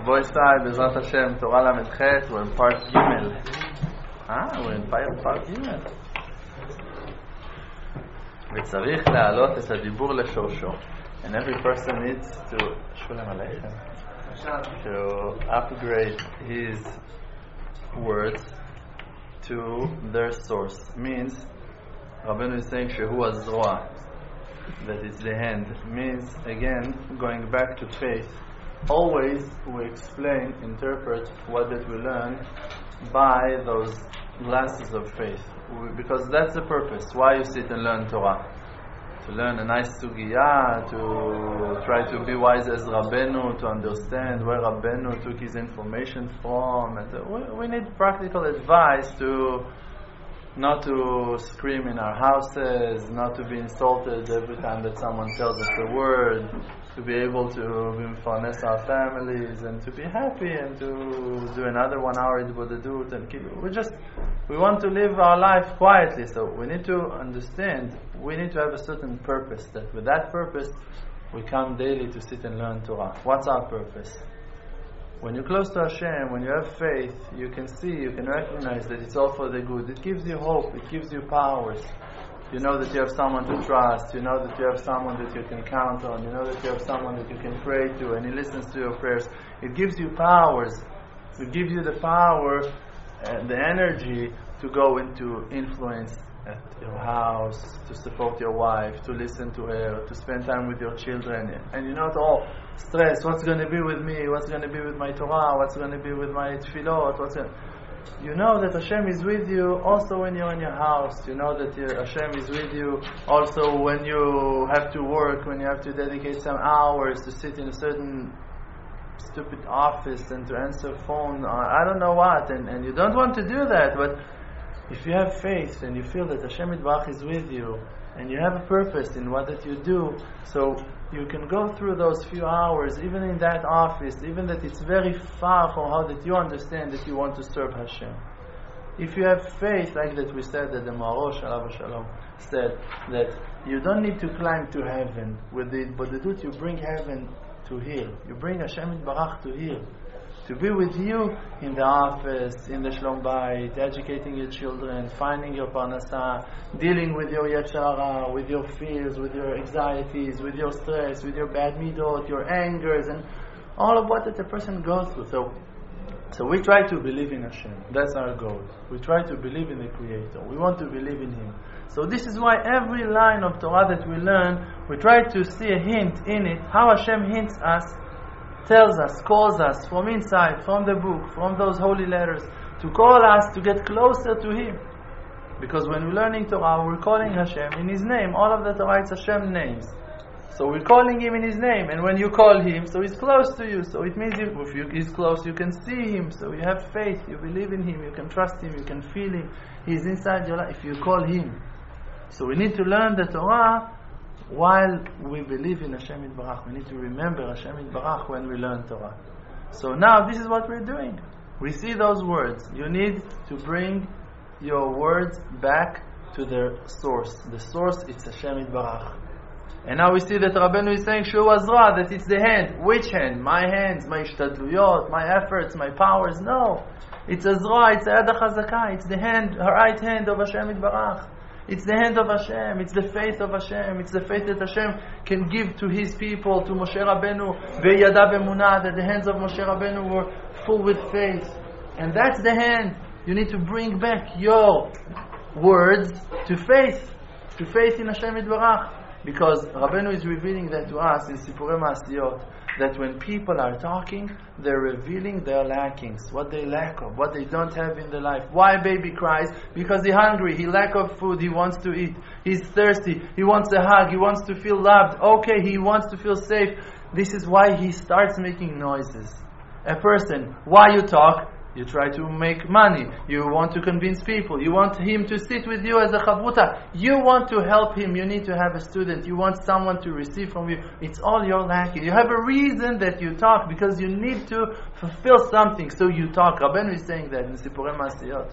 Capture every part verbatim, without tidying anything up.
Rabbi Israel, Bezrat Hashem, Torah Lamed Chet, we're in part Gimel. Ah, we're in part, part Gimel. וצריך להעלות את הדיבור לשורשו. And every person needs to, Shulam Aleichem, to upgrade his words to their source. Means, Rabbeinu is saying Shehu Azroa, that it's the hand. Means, again, going back to faith. Always we explain, interpret what did we learn by those glasses of faith, we, because that's the purpose. Why you sit and learn Torah? To learn a nice sugiyah, to try to be wise as Rabbeinu, to understand where Rabbeinu took his information from. And we, we need practical advice to not to scream in our houses, not to be insulted every time that someone tells us a word, to be able to mefarnes our families and to be happy and to do another one hour Hitbodedut and keep. We just we want to live our life quietly, so we need to understand. We need to have a certain purpose. That with that purpose, we come daily to sit and learn Torah. What's our purpose? When you're close to Hashem, when you have faith, you can see, you can recognize that it's all for the good. It gives you hope. It gives you powers. You know that you have someone to trust. You know that you have someone that you can count on. You know that you have someone that you can pray to, and He listens to your prayers. It gives you powers. It gives you the power and the energy to go into influence at your house, to support your wife, to listen to her, to spend time with your children. And you're not all stressed. What's going to be with me? What's going to be with my Torah? What's going to be with my tefillot? What's going You know that Hashem is with you also when you're in your house. You know that Hashem is with you also when you have to work, when you have to dedicate some hours to sit in a certain stupid office and to answer phone. I don't know what. And, and you don't want to do that, but if you have faith and you feel that Hashem Yitbarach is with you and you have a purpose in what that you do, so you can go through those few hours, even in that office, even that it's very far from how that you understand that you want to serve Hashem. If you have faith, like that we said, that the Maharosh Alav Shalom said, that you don't need to climb to heaven. With the Hitbodedut, you bring heaven to here. You bring Hashem Yitbarach to here. To be with you in the office, in the Shlom Bayit, educating your children, finding your parnasah, dealing with your yetzer hara, with your fears, with your anxieties, with your stress, with your bad midot, your angers, and all of what that a person goes through. So, so we try to believe in Hashem. That's our goal. We try to believe in the Creator. We want to believe in Him. So this is why every line of Torah that we learn, we try to see a hint in it, how Hashem hints us, tells us, calls us from inside, from the book, from those holy letters, to call us to get closer to Him. Because when we're learning Torah, we're calling Hashem in His name. All of the Torah, it's Hashem names. So we're calling Him in His name. And when you call Him, so He's close to you. So it means if you, He's close, you can see Him. So you have faith, you believe in Him, you can trust Him, you can feel Him. He's inside your life if you call Him. So we need to learn the Torah while we believe in Hashem Yitbarach. We need to remember Hashem Yitbarach when we learn Torah. So now this is what we're doing. We see those words. You need to bring your words back to their source. The source is Hashem Yitbarach. And now we see that Rabbeinu is saying Shehu Azra, that it's the hand. Which hand? My hands, my ishtadluyot, my efforts, my powers. No. It's Azra, it's Ayad HaChazaka. It's the hand, her right hand of Hashem Yitbarach. It's the hand of Hashem, it's the faith of Hashem, it's the faith that Hashem can give to His people, to Moshe Rabbeinu, Ve'yada b'emunah, that the hands of Moshe Rabbeinu were full with faith. And that's the hand. You need to bring back your words to faith, to faith in Hashem Yitbarach. Because Rabbeinu is revealing that to us in Sipurei Ma'asiyot, that when people are talking, they're revealing their lackings, what they lack of, what they don't have in their life. Why baby cries? Because he's hungry, he lack of food, he wants to eat, he's thirsty, he wants a hug, he wants to feel loved. Okay, he wants to feel safe. This is why he starts making noises. A person, why you talk? You try to make money. You want to convince people. You want him to sit with you as a chavruta. You want to help him. You need to have a student. You want someone to receive from you. It's all your lacking. You have a reason that you talk because you need to fulfill something. So you talk. Rabbeinu is saying that in Sipurei Ma'asiyot.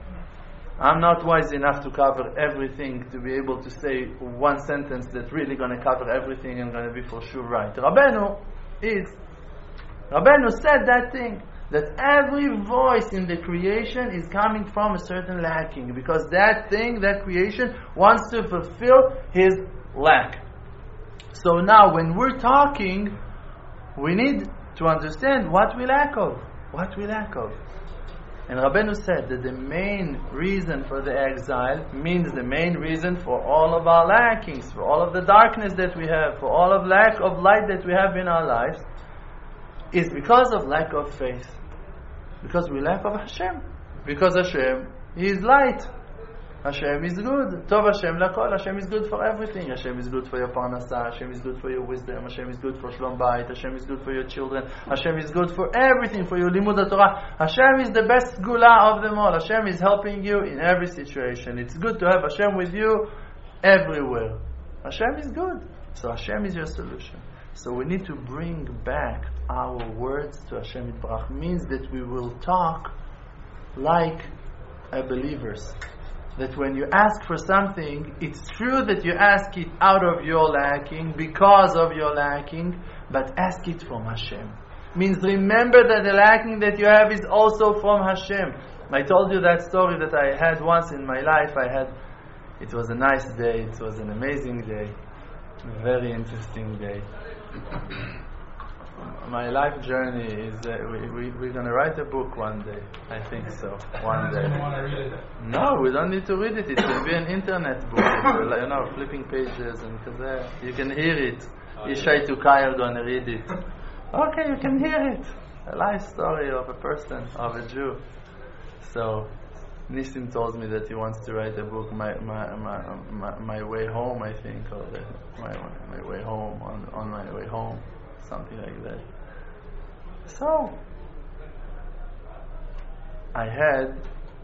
I'm not wise enough to cover everything, to be able to say one sentence that's really going to cover everything and going to be for sure right. Rabbeinu is Rabbeinu said that thing, that every voice in the creation is coming from a certain lacking, because that thing, that creation, wants to fulfill his lack. So now, when we're talking, we need to understand what we lack of. What we lack of. And Rabbeinu said that the main reason for the exile means the main reason for all of our lackings, for all of the darkness that we have, for all of lack of light that we have in our lives, is because of lack of faith. Because we lack of Hashem. Because Hashem is light. Hashem is good. Tov Hashem lakol. Hashem is good for everything. Hashem is good for your parnasah. Hashem is good for your wisdom. Hashem is good for shlom bayit. Hashem is good for your children. Hashem is good for everything, for your limud Torah. Hashem is the best gula of them all. Hashem is helping you in every situation. It's good to have Hashem with you everywhere. Hashem is good. So Hashem is your solution. So we need to bring back our words to Hashem Yitbarach. Means that we will talk like a believers. That when you ask for something, it's true that you ask it out of your lacking, because of your lacking, but ask it from Hashem. Means remember that the lacking that you have is also from Hashem. I told you that story that I had once in my life. I had, it was a nice day, it was an amazing day, a very interesting day. My life journey is, uh, we, we, we're going to write a book one day. I think so. One day. No, we don't need to read it. It will be an internet book. It's, you know, flipping pages and kazeh. You can hear it. Ishai Tukai are going to read it. Okay, you can hear it. A life story of a person, of a Jew. So, Nissim told me that he wants to write a book, my my my, my, my way home, I think, or the, my my way home, on, on my way home, something like that. So, I had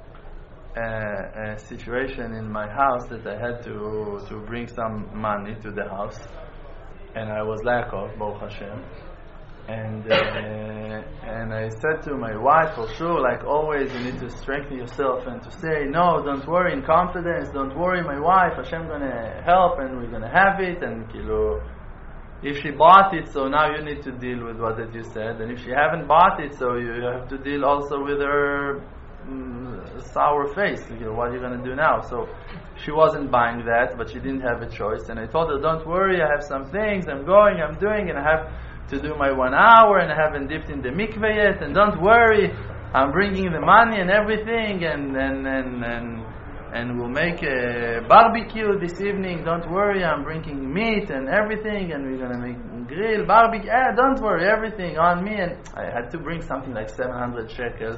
a, a situation in my house that I had to to bring some money to the house, and I was lack of, Baruch Hashem. And uh, and I said to my wife, for sure, like always, you need to strengthen yourself and to say, no, don't worry, in confidence, don't worry, my wife, Hashem gonna help, and we're gonna have it, and kilo, if she bought it, so now you need to deal with what that you said, and if she haven't bought it, so you have to deal also with her mm, sour face, you know, what are you gonna do now? So she wasn't buying that, but she didn't have a choice, and I told her, don't worry, I have some things, I'm going, I'm doing, and I have to do my one hour, and I haven't dipped in the mikveh yet, and don't worry, I'm bringing the money and everything, and and and and, and we'll make a barbecue this evening, don't worry, I'm bringing meat and everything, and we're gonna make grill, barbecue, eh, don't worry, everything on me. And I had to bring something like seven hundred shekels.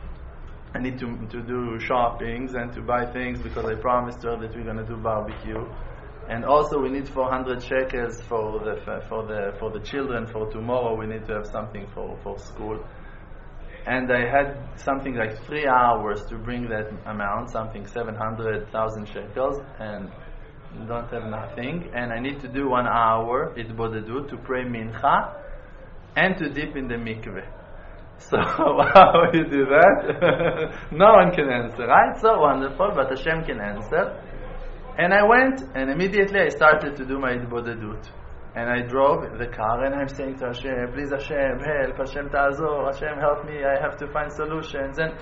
I need to to do shoppings and to buy things, because I promised her that we're gonna do barbecue. And also we need four hundred shekels for the for the for the children for tomorrow. We need to have something for, for school. And I had something like three hours to bring that amount, something seven hundred thousand shekels, and don't have nothing. And I need to do one hour itbodedut, to pray mincha and to dip in the mikveh. So how you do that? No one can answer, right? So wonderful, but Hashem can answer. And I went, and immediately I started to do my Itbodedut. And I drove the car, and I'm saying to Hashem, please Hashem, help, Hashem ta'azor, Hashem help me, I have to find solutions. And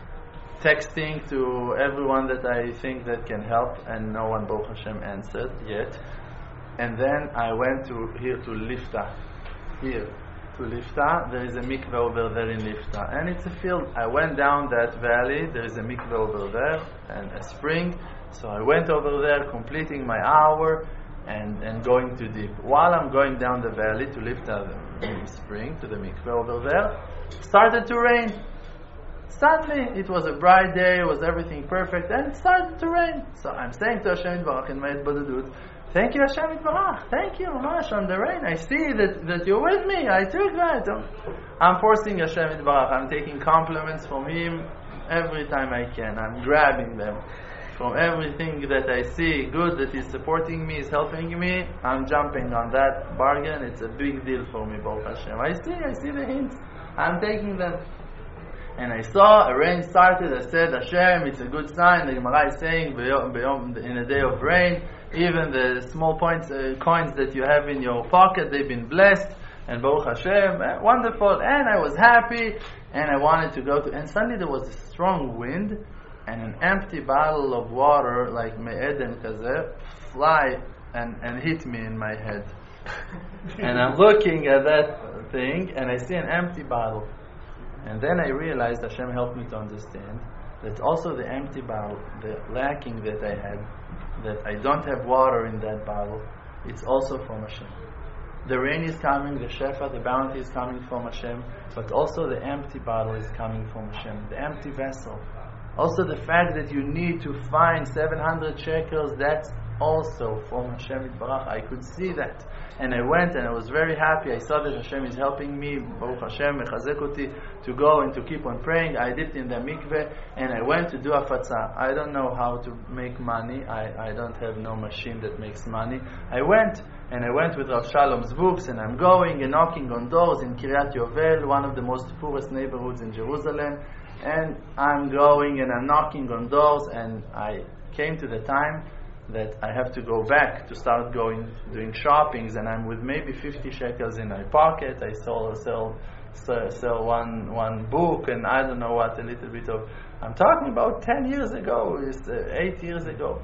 texting to everyone that I think that can help, and no one, Baruch Hashem, answered yet. And then I went to here to Lifta. Here to Lifta, there is a mikveh over there in Lifta. And it's a field. I went down that valley, there is a mikveh over there, and a spring. So I went over there, completing my hour, and, and going to dip. While I'm going down the valley to lift the spring, to the mikveh over there, started to rain. Suddenly, it was a bright day, it was everything perfect, and it started to rain. So I'm saying to Hashem Yitbarach in my Itbodedut, thank you Hashem Yitbarach, thank you Mamash on the rain. I see that, that you're with me, I took that. I'm forcing Hashem Yitbarach, I'm taking compliments from Him every time I can. I'm grabbing them. From everything that I see good, that is supporting me, is helping me, I'm jumping on that bargain. It's a big deal for me, Baruch Hashem. I see, I see the hints. I'm taking them. And I saw a rain started. I said, Hashem, it's a good sign. The Gemara is saying, in a day of rain, even the small points, uh, coins that you have in your pocket, they've been blessed. and Baruch Hashem, eh, wonderful, and I was happy, and I wanted to go to, and suddenly there was a strong wind, and an empty bottle of water, like me'eden kazeh, fly and, and hit me in my head. And I'm looking at that thing, and I see an empty bottle. And then I realized, Hashem helped me to understand, that also the empty bottle, the lacking that I had, that I don't have water in that bottle, it's also from Hashem. The rain is coming, the shefa, the bounty is coming from Hashem, but also the empty bottle is coming from Hashem, the empty vessel. Also the fact that you need to find seven hundred shekels, that's also from Hashem Yitbarach. I could see that. And I went and I was very happy. I saw that Hashem is helping me, Baruch Hashem, mechazek oti, to go and to keep on praying. I dipped in the mikveh and I went to do afatza. I don't know how to make money. I, I don't have no machine that makes money. I went and I went with Rav Shalom's books, and I'm going and knocking on doors in Kiryat Yovel, one of the most poorest neighborhoods in Jerusalem. And I'm going and I'm knocking on doors, and I came to the time that I have to go back to start going, doing shoppings, and I'm with maybe fifty shekels in my pocket. I sell, sell, sell, sell one, one book, and I don't know what, a little bit of, I'm talking about ten years ago, it's, uh, eight years ago.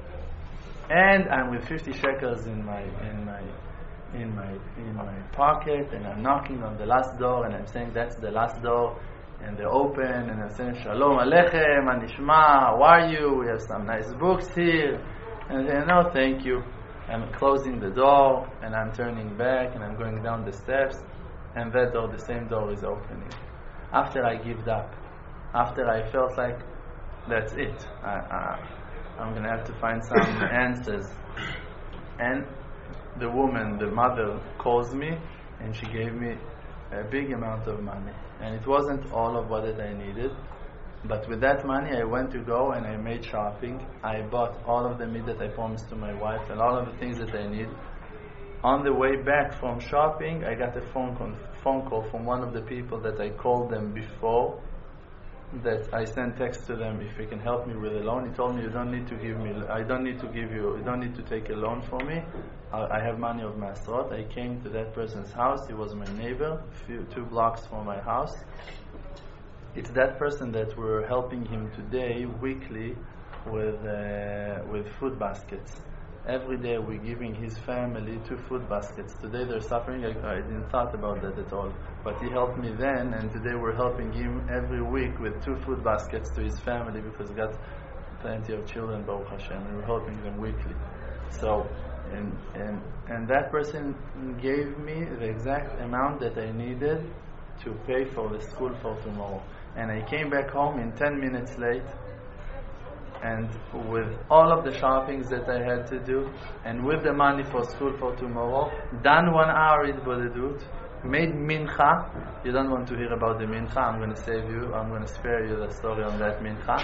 And I'm with fifty shekels in my, in my, in my, in my pocket, and I'm knocking on the last door, and I'm saying, that's the last door. And they open, and I'm saying, Shalom Aleichem, Anishma, how are you? We have some nice books here. And they say, no, thank you. I'm closing the door, and I'm turning back, and I'm going down the steps, and that door, the same door is opening. After I give up, after I felt like, that's it. I, I, I'm going to have to find some answers. And the woman, the mother, calls me, and she gave me a big amount of money. And it wasn't all of what that I needed, but with that money I went to go and I made shopping. I bought all of the meat that I promised to my wife and all of the things that I need. On the way back from shopping, I got a phone call, phone call from one of the people that I called them before, that I sent text to them, if you can help me with a loan. He told me, you don't need to give me, I don't need to give you, you don't need to take a loan for me. I, I have money of Masrot. I came to that person's house. He was my neighbor, few, two blocks from my house. It's that person that we're helping him today, weekly, with uh, with food baskets. Every day we're giving his family two food baskets. Today they're suffering. I, I didn't thought about that at all. But he helped me then, and today we're helping him every week with two food baskets to his family, because he got plenty of children, Baruch Hashem, and we're helping them weekly. So, and, and, and that person gave me the exact amount that I needed to pay for the school for tomorrow. And I came back home in ten minutes late, and with all of the shoppings that I had to do, and with the money for school for tomorrow, done one hour in Bodedut, made mincha. You don't want to hear about the mincha. I'm going to save you. I'm going to spare you the story on that mincha.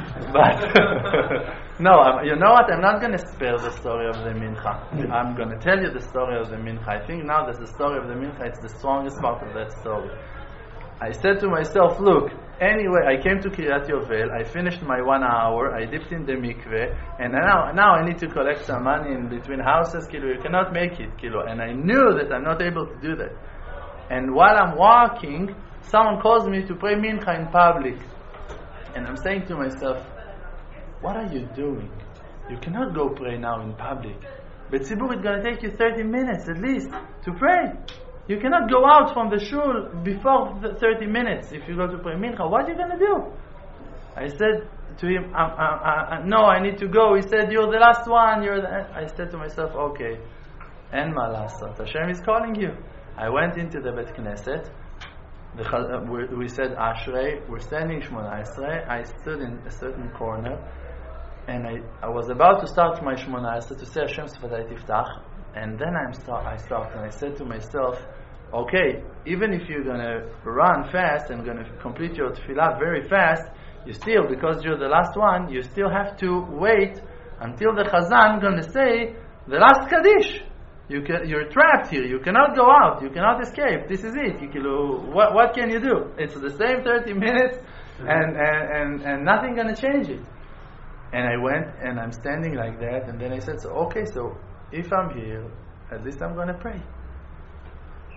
But no, I'm, you know what? I'm not going to spare the story of the mincha. I'm going to tell you the story of the mincha. I think now that the story of the mincha is the strongest part of that story. I said to myself, look, anyway, I came to Kiryat Yovel, I finished my one hour, I dipped in the mikveh, and now now I need to collect some money in between houses, kilo, you cannot make it, kilo. And I knew that I'm not able to do that. And while I'm walking, someone calls me to pray mincha in public. And I'm saying to myself, what are you doing? You cannot go pray now in public. But Tzibur, it's going to take you thirty minutes at least to pray. You cannot go out from the shul before the thirty minutes if you go to pray mincha. What are you going to do? I said to him, I, I, I, no, I need to go. He said, you're the last one. You're the... I said to myself, okay. En ma lasot. Hashem is calling you. I went into the Bet Knesset. The, uh, we, we said Ashrei. We're standing Shmona Esrei. I stood in a certain corner, and I, I was about to start my Shmona Esrei to say Hashem Sfatai Tiftach. And then I'm start, I stopped and I said to myself, okay, even if you're going to run fast and going to complete your tefillah very fast, you still, because you're the last one, you still have to wait until the Chazan going to say the last Kaddish. You can, you're trapped here. You cannot go out. You cannot escape. This is it. You can, what, what can you do? It's the same thirty minutes, and, and, and, and nothing going to change it. And I went and I'm standing like that, and then I said, so okay, so if I'm here, at least I'm going to pray.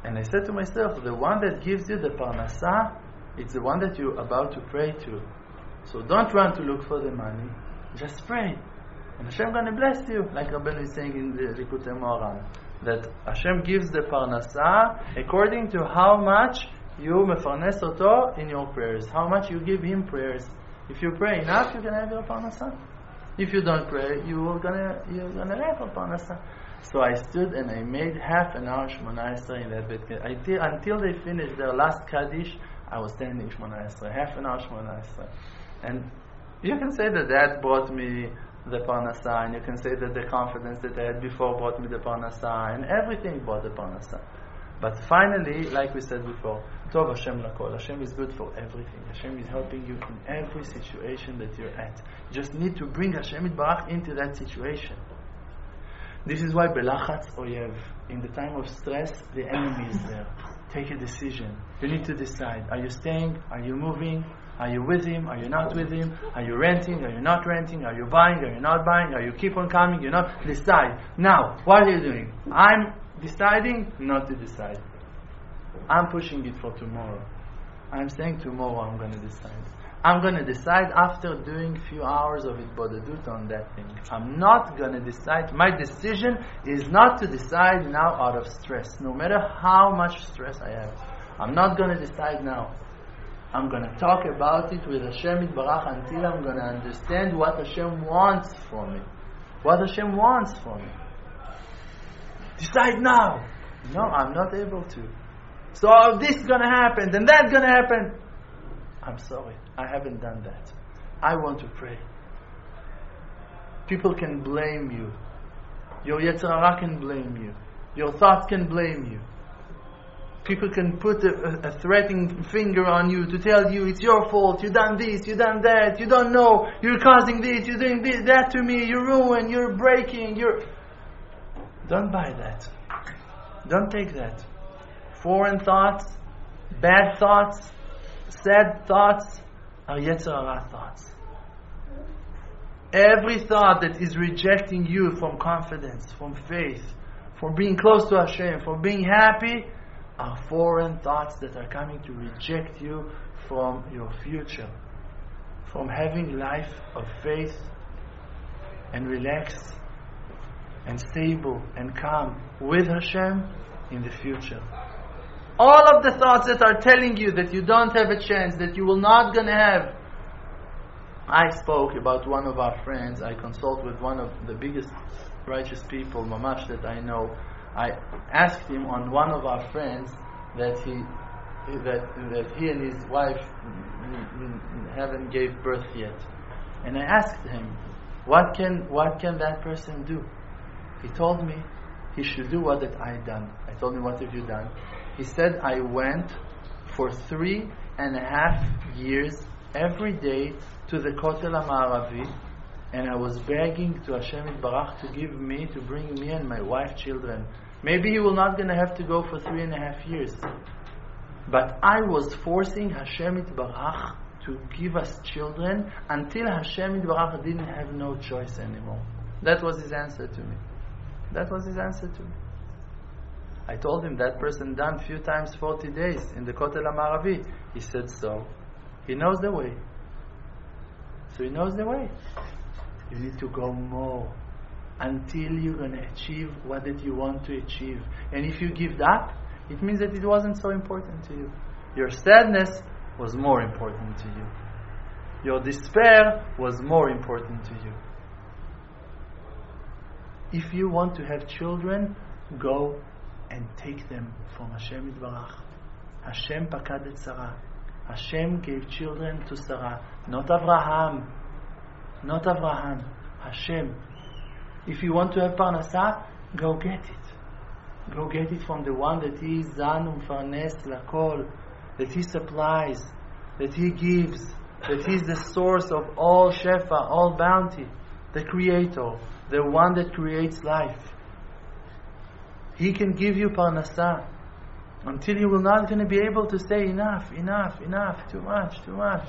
And I said to myself, the one that gives you the parnasa, it's the one that you're about to pray to. So don't run to look for the money, just pray. And Hashem going to bless you, like Rabbeinu is saying in the Likutei Moharan, that Hashem gives the parnasa according to how much you mefarnes oto in your prayers, how much you give him prayers. If you pray enough, you're going to have your parnasa. If you don't pray, you're going to you're gonna have your parnasa. So I stood and I made half an hour Shmona Esrei in that bit. Until, until they finished their last Kaddish, I was standing Shmona Esrei, half an hour Shmona Esrei. And you can say that that brought me the parnasa, and you can say that the confidence that I had before brought me the parnasa, and everything brought the parnasa. But finally, like we said before, Tov Hashem lakol. Hashem is good for everything. Hashem is helping you in every situation that you're at. You just need to bring Hashem Yitbarach into that situation. This is why belachatz oyev, in the time of stress, the enemy is there. Take a decision. You need to decide. Are you staying? Are you moving? Are you with him? Are you not with him? Are you renting? Are you not renting? Are you buying? Are you not buying? Are you keep on coming? You're not? Decide. Now, what are you doing? I'm deciding not to decide. I'm pushing it for tomorrow. I'm saying tomorrow I'm going to decide. I'm going to decide after doing a few hours of Hitbodedut on that thing. I'm not going to decide. My decision is not to decide now out of stress, no matter how much stress I have. I'm not going to decide now. I'm going to talk about it with Hashem Yitbarach until I'm going to understand what Hashem wants from me. What Hashem wants from me. Decide now. No, I'm not able to. So this is going to happen, then that's going to happen. I'm sorry, I haven't done that. I want to pray. People can blame you. Your Yetzer Hara can blame you. Your thoughts can blame you. People can put a, a, a threatening finger on you to tell you it's your fault, you done this, you done that, you don't know, you're causing this, you're doing this, that to me, you're ruined, you're breaking, you're... Don't buy that. Don't take that. Foreign thoughts, bad thoughts, sad thoughts are Yetzer Hara thoughts. Every thought that is rejecting you from confidence, from faith, from being close to Hashem, from being happy, are foreign thoughts that are coming to reject you from your future, from having life of faith and relaxed and stable and calm with Hashem in the future. All of the thoughts that are telling you that you don't have a chance, that you will not gonna have. I spoke about one of our friends. I consult with one of the biggest righteous people, Mamash, that I know. I asked him on one of our friends that he that that he and his wife haven't gave birth yet, and I asked him, what can what can that person do? He told me he should do what that I done. I told him, what have you done? He said, I went for three and a half years every day to the Kotel HaMa'aravi, and I was begging to Hashem Yitbarach to give me, to bring me and my wife children. Maybe he will not going to have to go for three and a half years. But I was forcing Hashem Yitbarach to give us children until Hashem Yitbarach didn't have no choice anymore. That was his answer to me. That was his answer to me. I told him that person done few times forty days in the Kotel HaMa'aravi. He said so. He knows the way. So he knows the way. You need to go more until you're going to achieve what that you want to achieve. And if you give up, it means that it wasn't so important to you. Your sadness was more important to you. Your despair was more important to you. If you want to have children, go and take them from Hashem Yitbarach. Hashem pakad et Sarah. Hashem gave children to Sarah, not Abraham. Not Abraham. Hashem. If you want to have parnasa, go get it. Go get it from the one that He is Zan Umfarnes Lakol, that He supplies, that He gives, that He is the source of all Shefa, all bounty, the Creator, the one that creates life. He can give you parnasa until you will not going to be able to say enough, enough, enough, too much, too much.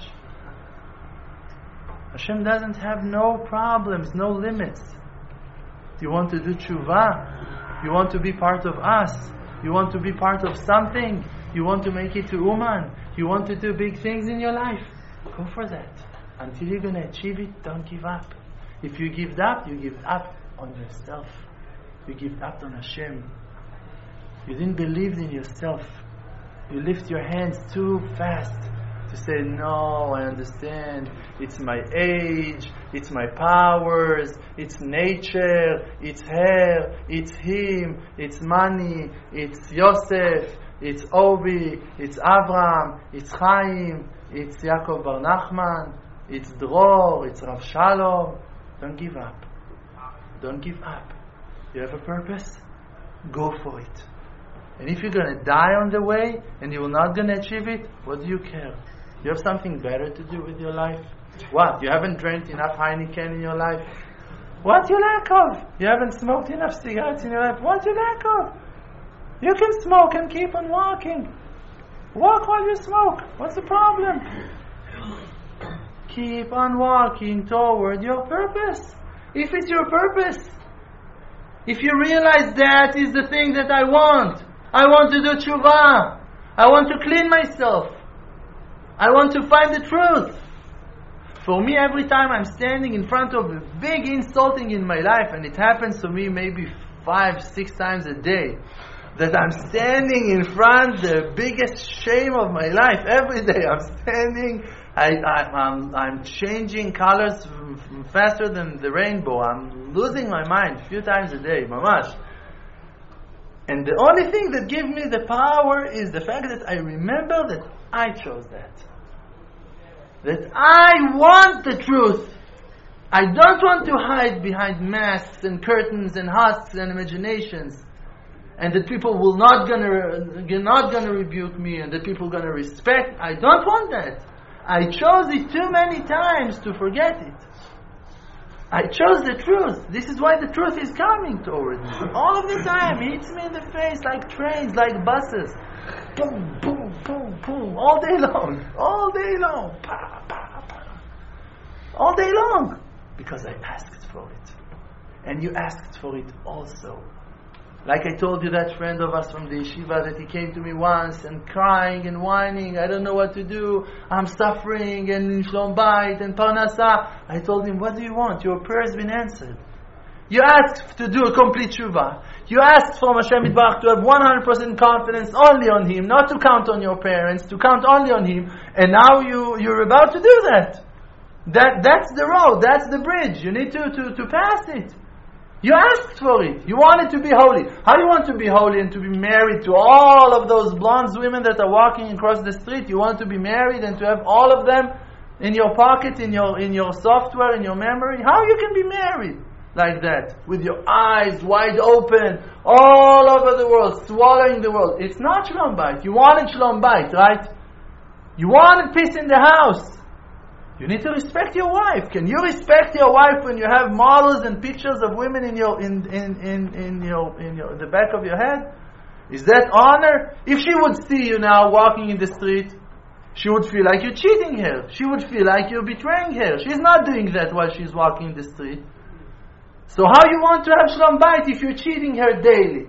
Hashem doesn't have no problems, no limits. You want to do tshuva? You want to be part of us? You want to be part of something. You want to make it to Uman. You want to do big things in your life. Go for that. Until you're going to achieve it, don't give up. If you give up, you give up on yourself. You give up on Hashem. You didn't believe in yourself. You lift your hands too fast to say, no, I understand. It's my age, it's my powers, it's nature, it's her, it's him, it's money, it's Yosef, it's Obi, it's Avram, it's Chaim, it's Yaakov Bar Nachman, it's Dror, it's Rav Shalom. Don't give up. Don't give up. You have a purpose? Go for it. And if you're going to die on the way and you're not going to achieve it, what do you care? You have something better to do with your life? What? You haven't drank enough Heineken in your life? What you lack of? You haven't smoked enough cigarettes in your life? What you lack of? You can smoke and keep on walking. Walk while you smoke. What's the problem? Keep on walking toward your purpose. If it's your purpose, if you realize that is the thing that I want, I want to do tshuva, I want to clean myself, I want to find the truth. For me, every time I'm standing in front of a big insulting in my life, and it happens to me maybe five, six times a day, that I'm standing in front the biggest shame of my life. Every day I'm standing, I, I, I'm, I'm changing colors f- faster than the rainbow. I'm losing my mind a few times a day, mamash. And the only thing that gives me the power is the fact that I remember that I chose that. That I want the truth. I don't want to hide behind masks and curtains and husks and imaginations. And that people will not gonna, not gonna rebuke me, and that people gonna respect. I don't want that. I chose it too many times to forget it. I chose the truth. This is why the truth is coming towards me. All of the time, it hits me in the face like trains, like buses. Boom, boom, boom, boom. All day long. All day long. Pa, pa, pa. All day long. Because I asked for it. And you asked for it also. Like I told you, that friend of us from the yeshiva, that he came to me once and crying and whining, I don't know what to do, I'm suffering, and shlom bayit and parnasa. I told him, what do you want? Your prayer has been answered. You asked to do a complete tshuva. You asked from Hashem Yitbarach to have one hundred percent confidence only on Him, not to count on your parents, to count only on Him, and now you, you're about to do that. That that's the road, that's the bridge. You need to, to, to pass it. You asked for it. You wanted to be holy. How do you want to be holy and to be married to all of those blonde women that are walking across the street? You want to be married and to have all of them in your pocket, in your in your software, in your memory? How you can be married like that? With your eyes wide open, all over the world, swallowing the world. It's not shalom bayit. You wanted shalom bayit, right? You wanted peace in the house. You need to respect your wife. Can you respect your wife when you have models and pictures of women in your in in in, in your in your the back of your head? Is that honor? If she would see you now walking in the street, she would feel like you're cheating her. She would feel like you're betraying her. She's not doing that while she's walking in the street. So how you want to have shalom bayit if you're cheating her daily?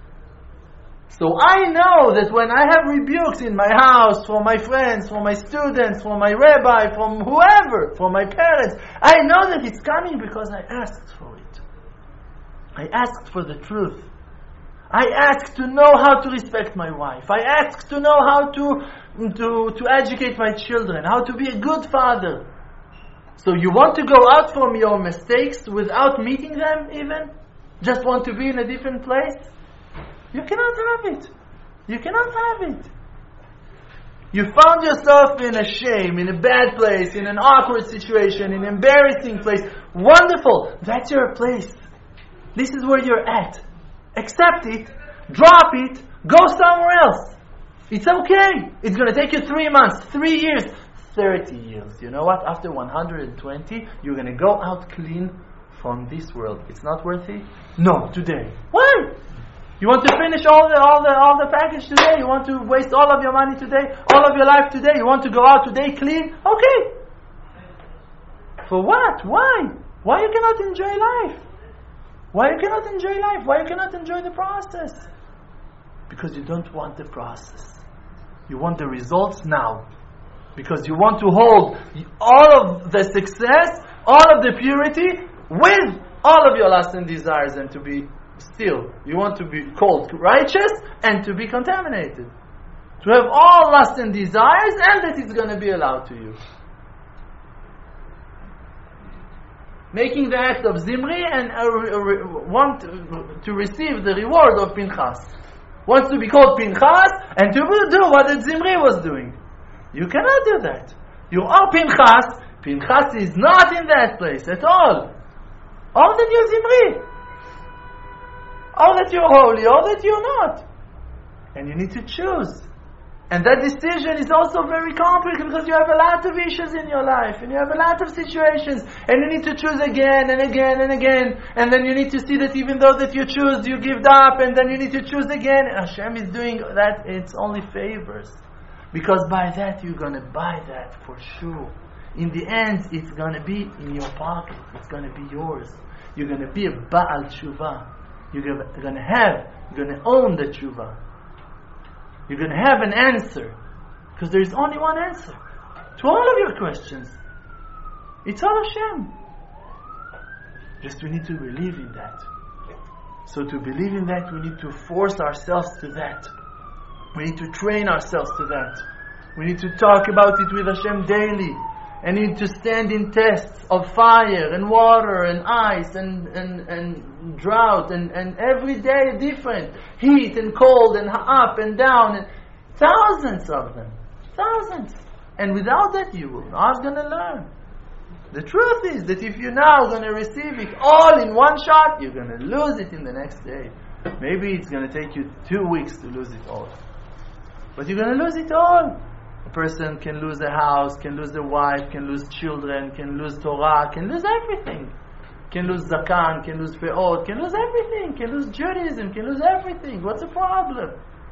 So I know that when I have rebukes in my house, from my friends, from my students, from my rabbi, from whoever, from my parents, I know that it's coming because I asked for it. I asked for the truth. I asked to know how to respect my wife. I asked to know how to, to, to educate my children, how to be a good father. So you want to go out from your mistakes without meeting them even? Just want to be in a different place? You cannot have it. You cannot have it. You found yourself in a shame, in a bad place, in an awkward situation, in an embarrassing place. Wonderful. That's your place. This is where you're at. Accept it. Drop it. Go somewhere else. It's okay. It's going to take you three months, three years, thirty years. You know what? After one hundred twenty, you're going to go out clean from this world. It's not worth it? No, today. Why? You want to finish all the all the all the package today? You want to waste all of your money today, all of your life today? You want to go out today clean? Okay. For what? Why? Why you cannot enjoy life? Why you cannot enjoy life? Why you cannot enjoy the process? Because you don't want the process. You want the results now. Because you want to hold all of the success, all of the purity, with all of your lusts and desires, and to be still. You want to be called righteous and to be contaminated. To have all lust and desires, and that it's going to be allowed to you. Making the act of Zimri and uh, re- want to receive the reward of Pinchas. Wants to be called Pinchas and to do what that Zimri was doing. You cannot do that. You are Pinchas. Pinchas is not in that place at all. Or that you're Zimri. Or that you're holy, or that you're not. And you need to choose. And that decision is also very complicated because you have a lot of issues in your life and you have a lot of situations and you need to choose again and again and again, and then you need to see that even though that you choose, you give up, and then you need to choose again. And Hashem is doing that. It's only favors, because by that you're going to buy that for sure. In the end, it's going to be in your pocket. It's going to be yours. You're going to be a Baal Tshuva. You're going to have, you're going to own the Tshuva. You're going to have an answer. Because there is only one answer to all of your questions. It's all Hashem. Just we need to believe in that. So to believe in that, we need to force ourselves to that. We need to train ourselves to that. We need to talk about it with Hashem daily. And need to stand in tests of fire and water and ice and, and, and drought and, and every day different. Heat and cold and up and down. And thousands of them. Thousands. And without that you will not going to learn. The truth is that if you're now going to receive it all in one shot, you're going to lose it in the next day. Maybe it's going to take you two weeks to lose it all. But you're going to lose it all. A person can lose a house, can lose a wife, can lose children, can lose Torah, can lose everything. Can lose Zakan, can lose Pe'ot, can lose everything, can lose Judaism, can lose everything. What's the problem?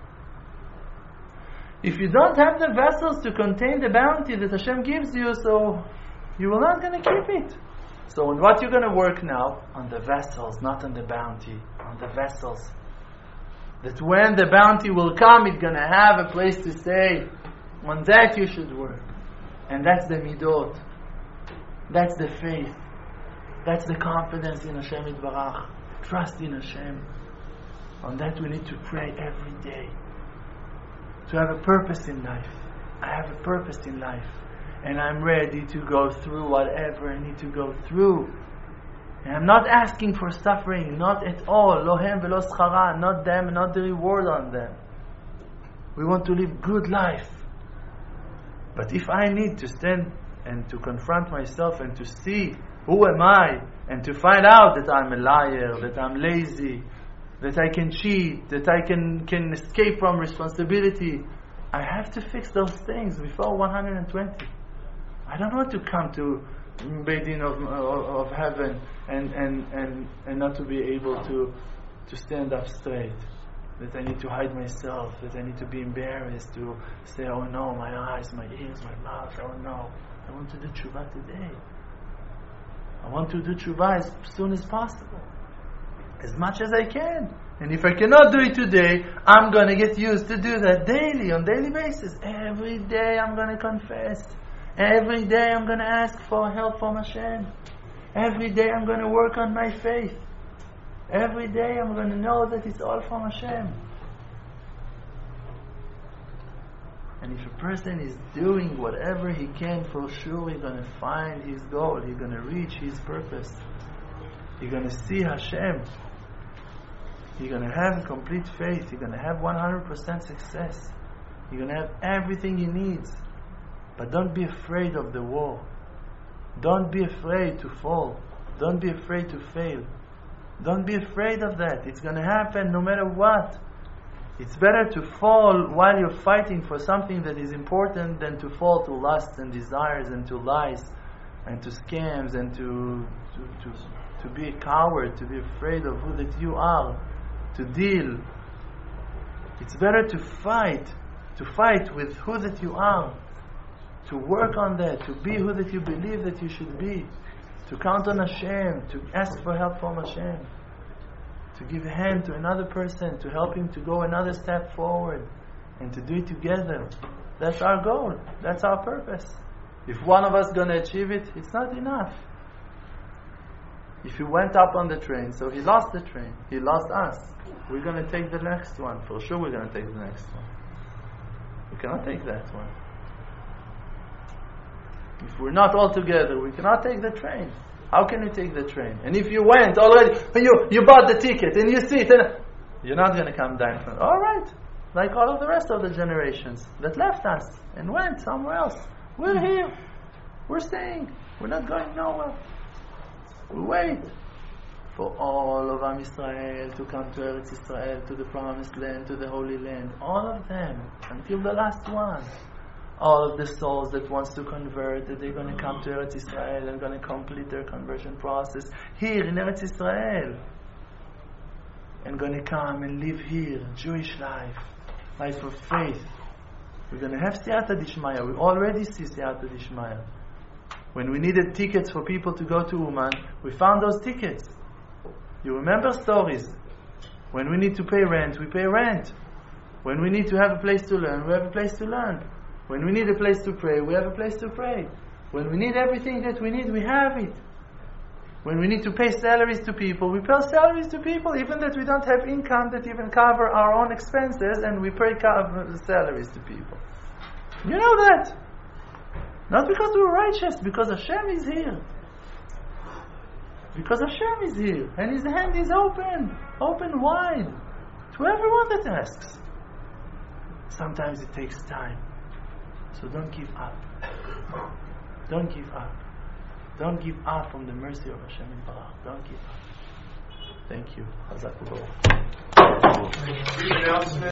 If you don't have the vessels to contain the bounty that Hashem gives you, so you are not going to keep it. So on what you're going to work now? On the vessels, not on the bounty. On the vessels. That when the bounty will come, it's going to have a place to stay. On that you should work. And that's the midot. That's the faith. That's the confidence in Hashem Yitbarach. Trust in Hashem. On that we need to pray every day. To have a purpose in life. I have a purpose in life. And I'm ready to go through whatever I need to go through. And I'm not asking for suffering. Not at all. Lohem velo schara. Not them, not the reward on them. We want to live good life. But if I need to stand and to confront myself and to see who am I, and to find out that I'm a liar, that I'm lazy, that I can cheat, that I can, can escape from responsibility, I have to fix those things before one hundred twenty. I don't want to come to Beit Din of, of, of heaven and, and, and, and not to be able to, to stand up straight. That I need to hide myself, that I need to be embarrassed, to say, oh no, my eyes, my ears, my mouth, oh no. I want to do tshuva today. I want to do tshuva as soon as possible. As much as I can. And if I cannot do it today, I'm going to get used to do that daily, on daily basis. Every day I'm going to confess. Every day I'm going to ask for help from Hashem. Every day I'm going to work on my faith. Every day I'm going to know that it's all from Hashem. And if a person is doing whatever he can, for sure he's going to find his goal. He's going to reach his purpose. He's going to see Hashem. He's going to have complete faith. He's going to have one hundred percent success. He's going to have everything he needs. But don't be afraid of the war. Don't be afraid to fall. Don't be afraid to fail. Don't be afraid of that. It's going to happen no matter what. It's better to fall while you're fighting for something that is important than to fall to lusts and desires and to lies and to scams and to to, to, to be a coward, to be afraid of who that you are, to deal. It's better to fight, to fight with who that you are, to work on that, to be who that you believe that you should be. To count on Hashem, to ask for help from Hashem. to give a hand to another person, to help him to go another step forward, and to do it together. That's our goal. That's our purpose. If one of us going to achieve it, it's not enough. If he went up on the train, so he lost the train, he lost us. We're going to take the next one. For sure we're going to take the next one. We cannot take that one. If we're not all together, we cannot take the train. How can you take the train? And if you went already, you you bought the ticket and you sit, and you're not going to come down from. All right, like all of the rest of the generations that left us and went somewhere else. We're here. We're staying. We're not going nowhere. We wait for all of Am Yisrael to come to Eretz Yisrael, to the Promised Land, to the Holy Land. All of them, until the last one. All of the souls that wants to convert, that they're going to come to Eretz Yisrael and going to complete their conversion process here in Eretz Yisrael, and going to come and live here, Jewish life, life of faith. We're going to have Siyata Dishmaya. We already see Siyata Dishmaya. When we needed tickets for people to go to Uman, we found those tickets. You remember stories. When we need to pay rent, we pay rent. When we need to have a place to learn, we have a place to learn. When we need a place to pray, we have a place to pray. When we need everything that we need, we have it. When we need to pay salaries to people, we pay salaries to people, even that we don't have income that even cover our own expenses, and we pay cover salaries to people. You know that. Not because we're righteous, because Hashem is here. Because Hashem is here, and His hand is open, open wide, to everyone that asks. Sometimes it takes time. So don't give up. Don't give up. Don't give up from the mercy of Hashem in Barach. Don't give up. Thank you. Hazak u'Baruch.